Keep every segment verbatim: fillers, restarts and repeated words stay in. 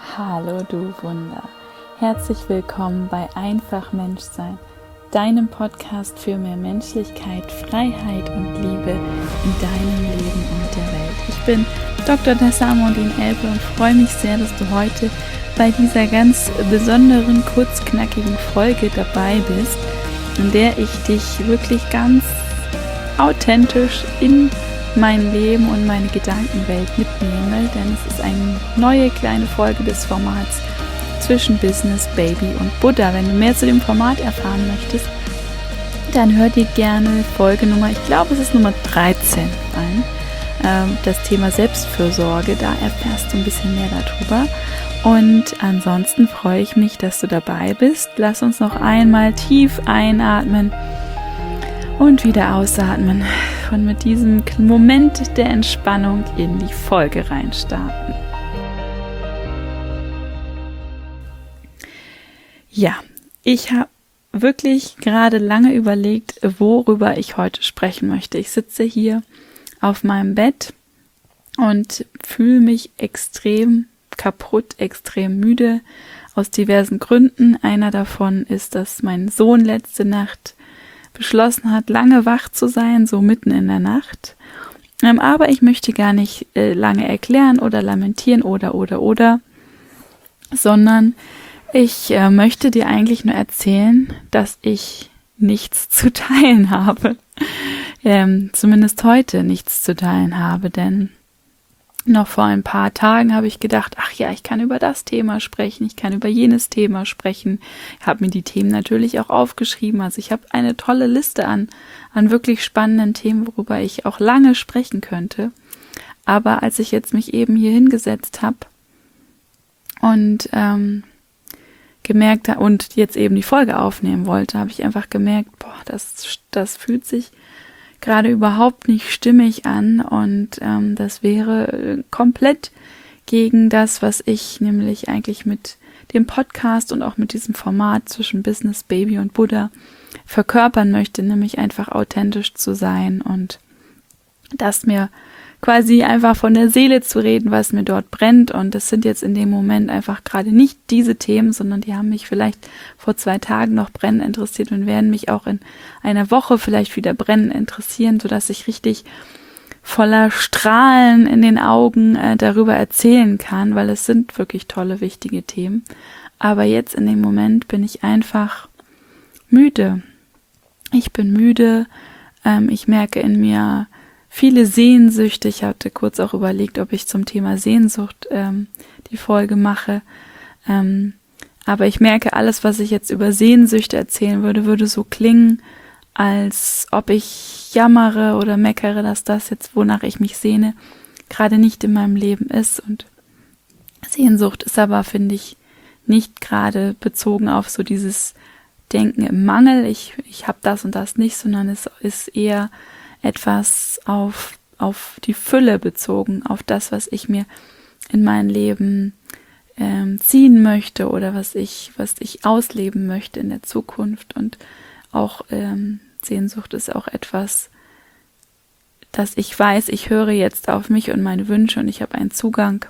Hallo du Wunder, herzlich willkommen bei Einfach Menschsein, deinem Podcast für mehr Menschlichkeit, Freiheit und Liebe in deinem Leben und der Welt. Ich bin Doktor Tessa Amandine Elbe und freue mich sehr, dass du heute bei dieser ganz besonderen, kurzknackigen Folge dabei bist, in der ich dich wirklich ganz authentisch in mein Leben und meine Gedankenwelt mitnehme, denn es ist eine neue kleine Folge des Formats zwischen Business, Baby und Buddha. Wenn du mehr zu dem Format erfahren möchtest, dann hör dir gerne Folge Nummer, ich glaube es ist Nummer dreizehn ein, ähm, das Thema Selbstfürsorge, da erfährst du ein bisschen mehr darüber. Und ansonsten freue ich mich, dass du dabei bist. Lass uns noch einmal tief einatmen und wieder ausatmen und mit diesem Moment der Entspannung in die Folge reinstarten. Ja, ich habe wirklich gerade lange überlegt, worüber ich heute sprechen möchte. Ich sitze hier auf meinem Bett und fühle mich extrem kaputt, extrem müde, aus diversen Gründen. Einer davon ist, dass mein Sohn letzte Nacht beschlossen hat, lange wach zu sein, so mitten in der Nacht. Ähm, aber ich möchte gar nicht äh, lange erklären oder lamentieren oder, oder, oder, sondern ich äh, möchte dir eigentlich nur erzählen, dass ich nichts zu teilen habe. Ähm, zumindest heute nichts zu teilen habe, denn noch vor ein paar Tagen habe ich gedacht, ach ja, ich kann über das Thema sprechen, ich kann über jenes Thema sprechen. Ich habe mir die Themen natürlich auch aufgeschrieben. Also ich habe eine tolle Liste an, an wirklich spannenden Themen, worüber ich auch lange sprechen könnte. Aber als ich jetzt mich eben hier hingesetzt habe und ähm, gemerkt habe und jetzt eben die Folge aufnehmen wollte, habe ich einfach gemerkt, boah, das, das fühlt sich gerade überhaupt nicht stimmig an und ähm, das wäre komplett gegen das, was ich nämlich eigentlich mit dem Podcast und auch mit diesem Format zwischen Business, Baby und Buddha verkörpern möchte, nämlich einfach authentisch zu sein und das mir quasi einfach von der Seele zu reden, was mir dort brennt. Und das sind jetzt in dem Moment einfach gerade nicht diese Themen, sondern die haben mich vielleicht vor zwei Tagen noch brennend interessiert und werden mich auch in einer Woche vielleicht wieder brennend interessieren, sodass ich richtig voller Strahlen in den Augen äh, darüber erzählen kann, weil es sind wirklich tolle, wichtige Themen. Aber jetzt in dem Moment bin ich einfach müde. Ich bin müde. Ähm, ich merke in mir viele Sehnsüchte. Ich hatte kurz auch überlegt, ob ich zum Thema Sehnsucht ähm, die Folge mache. Ähm, aber ich merke, alles, was ich jetzt über Sehnsüchte erzählen würde, würde so klingen, als ob ich jammere oder meckere, dass das jetzt, wonach ich mich sehne, gerade nicht in meinem Leben ist. Und Sehnsucht ist aber, finde ich, nicht gerade bezogen auf so dieses Denken im Mangel. Ich, ich habe das und das nicht, sondern es ist eher etwas auf, auf die Fülle bezogen, auf das, was ich mir in mein Leben ähm, ziehen möchte oder was ich, was ich ausleben möchte in der Zukunft. Und auch ähm, Sehnsucht ist auch etwas, dass ich weiß, ich höre jetzt auf mich und meine Wünsche und ich habe einen Zugang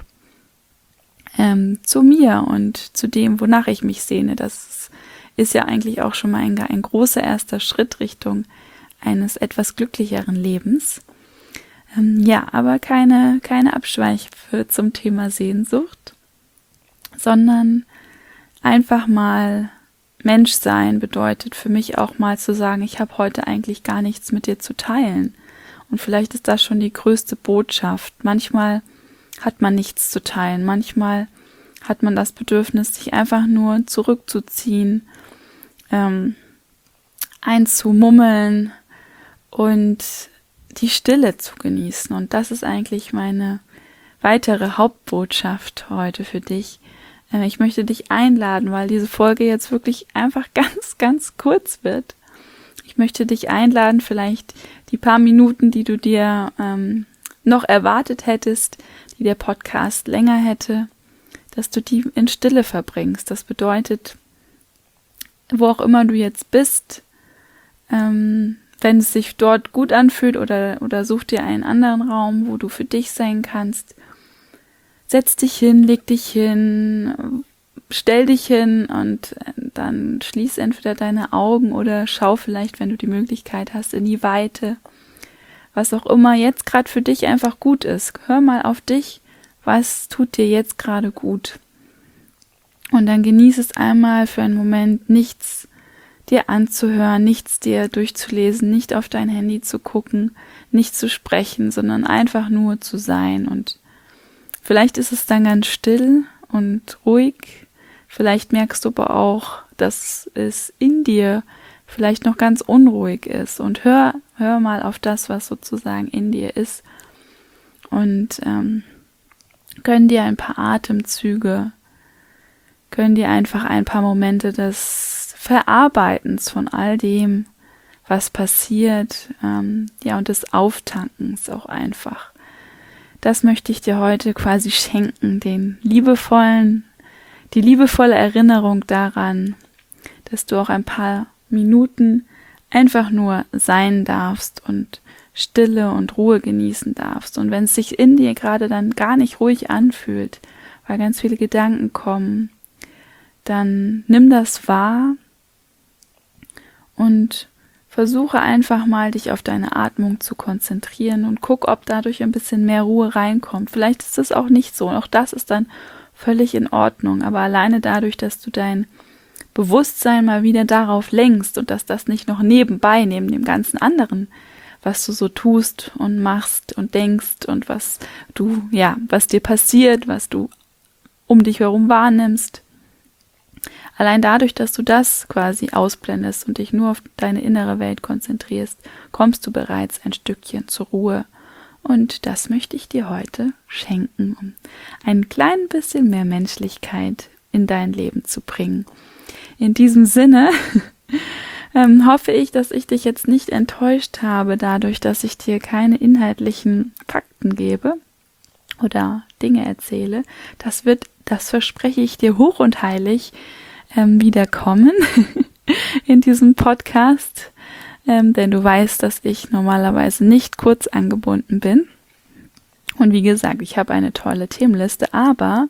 ähm, zu mir und zu dem, wonach ich mich sehne. Das ist ja eigentlich auch schon mal ein, ein großer erster Schritt Richtung eines etwas glücklicheren Lebens. Ähm, ja, aber keine, keine Abschweife zum Thema Sehnsucht, sondern einfach mal Menschsein bedeutet für mich auch mal zu sagen, ich habe heute eigentlich gar nichts mit dir zu teilen. Und vielleicht ist das schon die größte Botschaft. Manchmal hat man nichts zu teilen, manchmal hat man das Bedürfnis, sich einfach nur zurückzuziehen, ähm, einzumummeln, und die Stille zu genießen. Und das ist eigentlich meine weitere Hauptbotschaft heute für dich. Ich möchte dich einladen, weil diese Folge jetzt wirklich einfach ganz, ganz kurz wird. Ich möchte dich einladen, vielleicht die paar Minuten, die du dir ähm, noch erwartet hättest, die der Podcast länger hätte, dass du die in Stille verbringst. Das bedeutet, wo auch immer du jetzt bist, ähm, wenn es sich dort gut anfühlt oder, oder such dir einen anderen Raum, wo du für dich sein kannst, setz dich hin, leg dich hin, stell dich hin und dann schließ entweder deine Augen oder schau vielleicht, wenn du die Möglichkeit hast, in die Weite. Was auch immer jetzt gerade für dich einfach gut ist. Hör mal auf dich, was tut dir jetzt gerade gut. Und dann genieß es einmal für einen Moment, nichts dir anzuhören, nichts dir durchzulesen, nicht auf dein Handy zu gucken, nicht zu sprechen, sondern einfach nur zu sein. Und vielleicht ist es dann ganz still und ruhig. Vielleicht merkst du aber auch, dass es in dir vielleicht noch ganz unruhig ist. Und hör, hör mal auf das, was sozusagen in dir ist. Und ähm, gönn dir ein paar Atemzüge, gönn dir einfach ein paar Momente des Verarbeitens von all dem, was passiert, ähm, ja, und des Auftankens auch einfach. Das möchte ich dir heute quasi schenken, den liebevollen Die liebevolle Erinnerung daran, dass du auch ein paar Minuten einfach nur sein darfst und Stille und Ruhe genießen darfst. Und wenn es sich in dir gerade dann gar nicht ruhig anfühlt, weil ganz viele Gedanken kommen, dann nimm das wahr und versuche einfach mal, dich auf deine Atmung zu konzentrieren und guck, ob dadurch ein bisschen mehr Ruhe reinkommt. Vielleicht ist es auch nicht so. Und auch das ist dann völlig in Ordnung, aber alleine dadurch, dass du dein Bewusstsein mal wieder darauf lenkst und dass das nicht noch nebenbei, neben dem ganzen anderen, was du so tust und machst und denkst und was du, ja, was dir passiert, was du um dich herum wahrnimmst, allein dadurch, dass du das quasi ausblendest und dich nur auf deine innere Welt konzentrierst, kommst du bereits ein Stückchen zur Ruhe. Und das möchte ich dir heute schenken, um ein klein bisschen mehr Menschlichkeit in dein Leben zu bringen. In diesem Sinne ähm, hoffe ich, dass ich dich jetzt nicht enttäuscht habe, dadurch, dass ich dir keine inhaltlichen Fakten gebe oder Dinge erzähle. Das wird, das verspreche ich dir hoch und heilig, ähm, wieder kommen in diesem Podcast. Ähm, denn du weißt, dass ich normalerweise nicht kurz angebunden bin. Und wie gesagt, ich habe eine tolle Themenliste, aber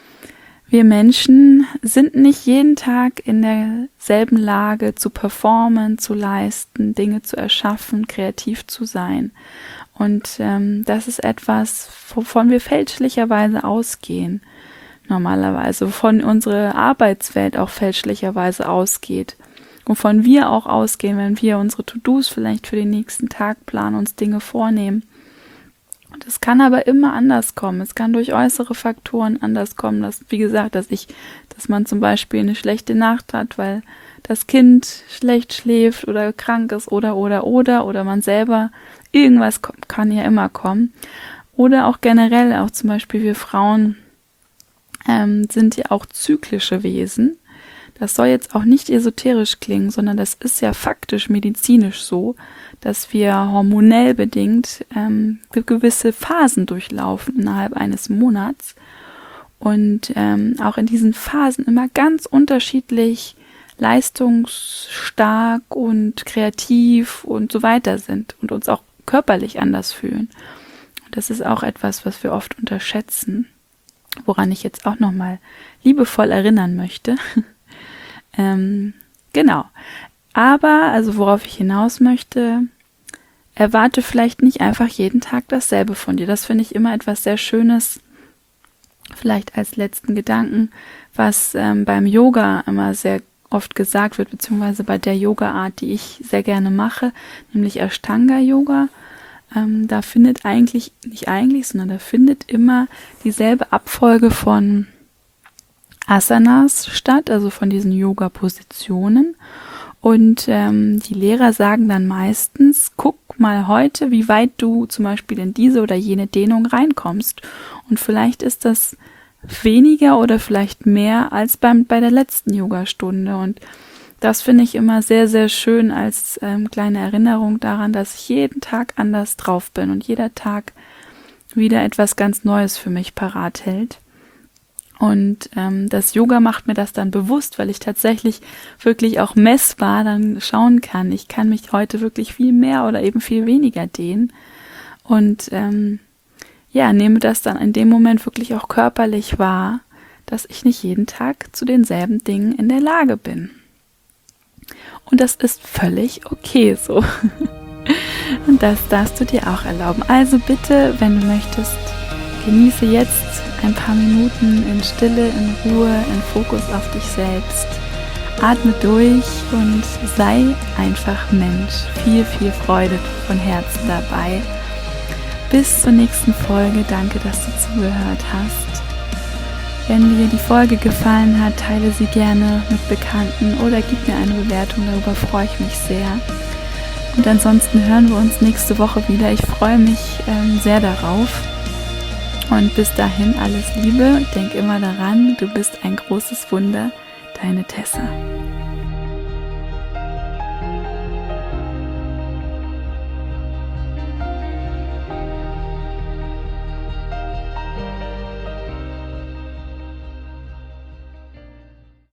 wir Menschen sind nicht jeden Tag in derselben Lage zu performen, zu leisten, Dinge zu erschaffen, kreativ zu sein. Und ähm, das ist etwas, wovon wir fälschlicherweise ausgehen, normalerweise, wovon unsere Arbeitswelt auch fälschlicherweise ausgeht. Wovon wir auch ausgehen, wenn wir unsere To-Dos vielleicht für den nächsten Tag planen, uns Dinge vornehmen. Und es kann aber immer anders kommen. Es kann durch äußere Faktoren anders kommen, dass, wie gesagt, dass ich, dass man zum Beispiel eine schlechte Nacht hat, weil das Kind schlecht schläft oder krank ist oder, oder, oder, oder man selber, irgendwas kann ja immer kommen. Oder auch generell, auch zum Beispiel wir Frauen ähm, sind ja auch zyklische Wesen. Das soll jetzt auch nicht esoterisch klingen, sondern das ist ja faktisch medizinisch so, dass wir hormonell bedingt ähm, gewisse Phasen durchlaufen innerhalb eines Monats und ähm, auch in diesen Phasen immer ganz unterschiedlich leistungsstark und kreativ und so weiter sind und uns auch körperlich anders fühlen. Und das ist auch etwas, was wir oft unterschätzen, woran ich jetzt auch nochmal liebevoll erinnern möchte. Ähm, genau. Aber, also worauf ich hinaus möchte, erwarte vielleicht nicht einfach jeden Tag dasselbe von dir. Das finde ich immer etwas sehr Schönes, vielleicht als letzten Gedanken, was ähm, beim Yoga immer sehr oft gesagt wird, beziehungsweise bei der Yoga-Art, die ich sehr gerne mache, nämlich Ashtanga-Yoga. Ähm, da findet eigentlich, nicht eigentlich, sondern da findet immer dieselbe Abfolge von Asanas statt, also von diesen Yoga-Positionen. Und ähm, die Lehrer sagen dann meistens, guck mal heute, wie weit du zum Beispiel in diese oder jene Dehnung reinkommst. Und vielleicht ist das weniger oder vielleicht mehr als beim bei der letzten Yogastunde. Und das finde ich immer sehr, sehr schön als ähm, kleine Erinnerung daran, dass ich jeden Tag anders drauf bin und jeder Tag wieder etwas ganz Neues für mich parat hält. Und ähm, das Yoga macht mir das dann bewusst, weil ich tatsächlich wirklich auch messbar dann schauen kann. Ich kann mich heute wirklich viel mehr oder eben viel weniger dehnen. Und ähm, ja, nehme das dann in dem Moment wirklich auch körperlich wahr, dass ich nicht jeden Tag zu denselben Dingen in der Lage bin. Und das ist völlig okay so. Und das darfst du dir auch erlauben. Also bitte, wenn du möchtest, genieße jetzt ein paar Minuten in Stille, in Ruhe, in Fokus auf dich selbst. Atme durch und sei einfach Mensch. Viel, viel Freude von Herzen dabei. Bis zur nächsten Folge. Danke, dass du zugehört hast. Wenn dir die Folge gefallen hat, teile sie gerne mit Bekannten oder gib mir eine Bewertung. Darüber freue ich mich sehr. Und ansonsten hören wir uns nächste Woche wieder. Ich freue mich ähm, sehr darauf. Und bis dahin alles Liebe. Denk immer daran, du bist ein großes Wunder. Deine Tessa.